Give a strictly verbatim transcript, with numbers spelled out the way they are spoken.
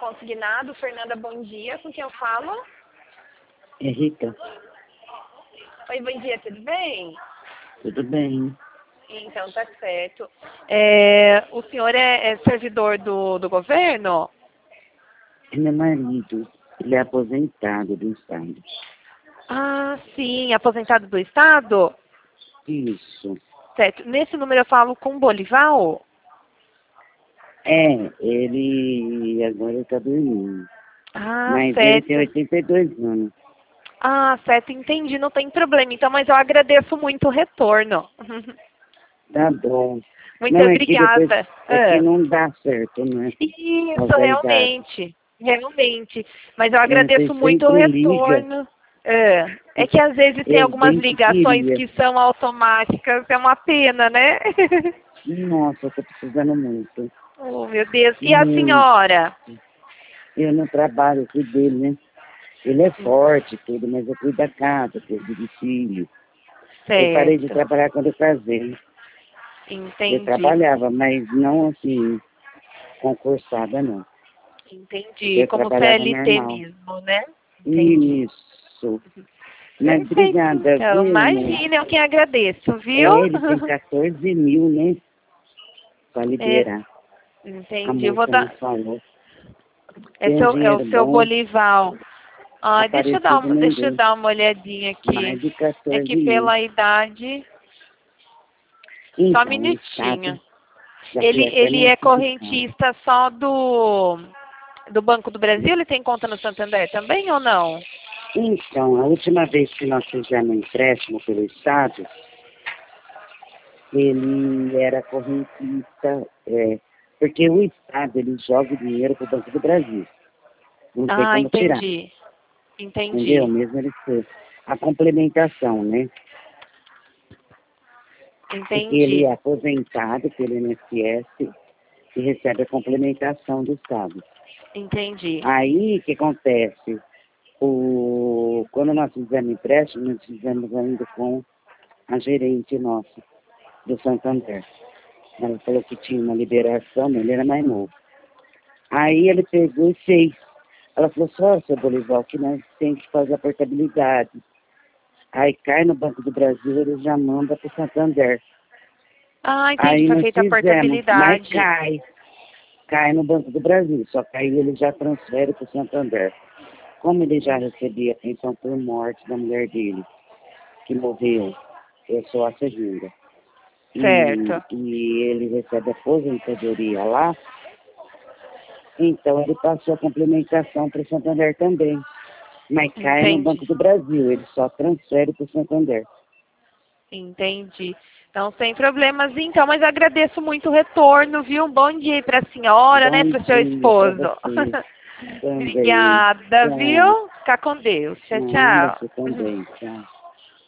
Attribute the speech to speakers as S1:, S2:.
S1: consignado. Fernanda, bom dia. Com quem eu falo?
S2: É Rita.
S1: Oi, bom dia, tudo bem?
S2: Tudo bem.
S1: Então, tá certo. É, o senhor é, é servidor do, do governo?
S2: É meu marido. Ele é aposentado do Estado.
S1: Ah, sim, aposentado do Estado?
S2: Isso.
S1: Certo. Nesse número eu falo com Bolival?
S2: É, ele agora está dormindo.
S1: Ah,
S2: Mas ele tem
S1: certo.
S2: oitenta e dois anos.
S1: Ah, certo, entendi, não tem problema. Então, mas eu agradeço muito o retorno.
S2: Tá bom.
S1: Muito
S2: Não, é que depois
S1: obrigada.
S2: é que
S1: Ah.
S2: não dá certo, né? Por
S1: Isso,
S2: causa da idade.
S1: realmente. Realmente. Mas eu
S2: É,
S1: agradeço
S2: você
S1: muito o
S2: sempre liga.
S1: retorno. É. É que às vezes tem
S2: Eu
S1: algumas
S2: bem que
S1: ligações
S2: queria.
S1: que são automáticas, é uma pena, né?
S2: Nossa, eu tô precisando muito.
S1: Oh, meu Deus. E a
S2: Muito.
S1: senhora?
S2: Eu não trabalho, eu cuido dele, né? Ele é forte, tudo, mas eu cuido da casa, cuido de filho. Eu parei de
S1: Certo.
S2: trabalhar quando eu casei. Eu
S1: Entendi.
S2: trabalhava, mas não assim, concursada não.
S1: Entendi.
S2: Eu
S1: Como
S2: trabalhava
S1: C L T
S2: normal.
S1: mesmo, né? Entendi.
S2: Isso. Mas
S1: Perfeito,
S2: obrigada,
S1: então.
S2: viu, amor?
S1: Imagina, eu que agradeço, viu?
S2: É, ele tem quatorze mil, né? Pra
S1: É,
S2: liberar. A
S1: entendi. Eu vou
S2: moça me
S1: dar.
S2: falou.
S1: É,
S2: Tem um
S1: seu, é o
S2: dinheiro
S1: seu
S2: bom,
S1: Bolival. Ai, deixa eu dar
S2: aparecido
S1: uma,
S2: não
S1: deixa eu
S2: deu.
S1: dar uma olhadinha aqui.
S2: Mais de
S1: É
S2: quatorze
S1: que
S2: mil.
S1: pela idade. Só um
S2: Então, o
S1: minutinho.
S2: Estado já
S1: Ele,
S2: foi até
S1: ele é
S2: notificado.
S1: correntista só do, do Banco do Brasil? Ele tem conta no Santander também ou não?
S2: Então, a última vez que nós fizemos um empréstimo pelo Estado, ele era correntista, é, porque o Estado ele joga o dinheiro para o Banco do Brasil. Não tem
S1: Ah,
S2: como tirar,
S1: entendi.
S2: entendeu?
S1: Entendi.
S2: Mesmo ele ser a complementação, né? Porque ele
S1: Entendi.
S2: é aposentado pelo I N S S e recebe a complementação do Estado.
S1: Entendi.
S2: Aí, o que acontece? O, quando nós fizemos empréstimo, nós fizemos ainda com a gerente nossa, do Santander. Ela falou que tinha uma liberação, mas ele era mais novo. Aí ele pegou e fez. Ela falou só, seu Bolivar, que nós temos que fazer a portabilidade. Aí cai no Banco do Brasil, ele já manda para o Santander.
S1: Ah, entendi.
S2: Aí
S1: Foi
S2: nós
S1: feita a
S2: fizemos, mas
S1: portabilidade.
S2: cai. Cai no Banco do Brasil, só que aí ele já transfere para o Santander. Como ele já recebia pensão por morte da mulher dele, que morreu, eu sou a segunda. E,
S1: Certo.
S2: e ele recebe aposentadoria lá, então ele passou a complementação para o Santander também. Mas cai no
S1: Entendi.
S2: Banco do Brasil, ele só transfere para o Santander.
S1: Entendi. Então, sem problemas, então, mas eu agradeço muito o retorno, viu? Um bom dia para a senhora, né?
S2: Bom
S1: Para o seu
S2: dia para
S1: esposo.
S2: você também.
S1: Obrigada,
S2: Tchau.
S1: viu? Fica com Deus. Tchau,
S2: Nada,
S1: tchau.
S2: você também. Tchau.